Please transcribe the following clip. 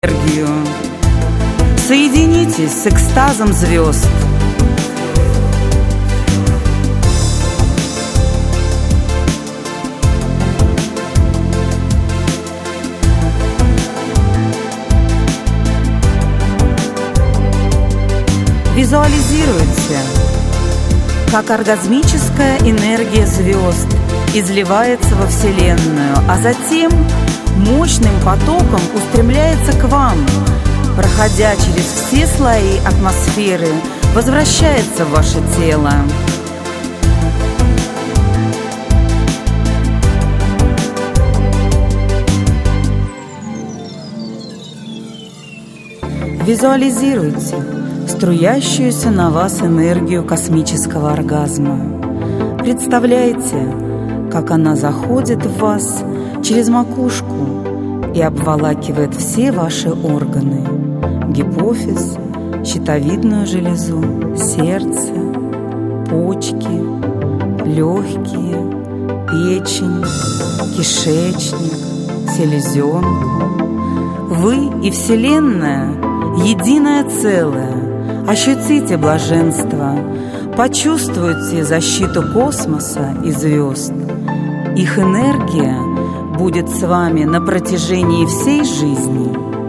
энергию. Соединитесь с экстазом звезд. Визуализируйте, как оргазмическая энергия звезд изливается во Вселенную, а затем мощным потоком устремляется к вам, проходя через все слои атмосферы, возвращается в ваше тело. Визуализируйте струящуюся на вас энергию космического оргазма. Представляете, как она заходит в вас через макушку и обволакивает все ваши органы: гипофиз, щитовидную железу, сердце, почки, легкие, печень, кишечник, селезенку. Вы и Вселенная — единое целое. Ощутите блаженство, почувствуйте защиту космоса и звезд. Их энергия будет с вами на протяжении всей жизни.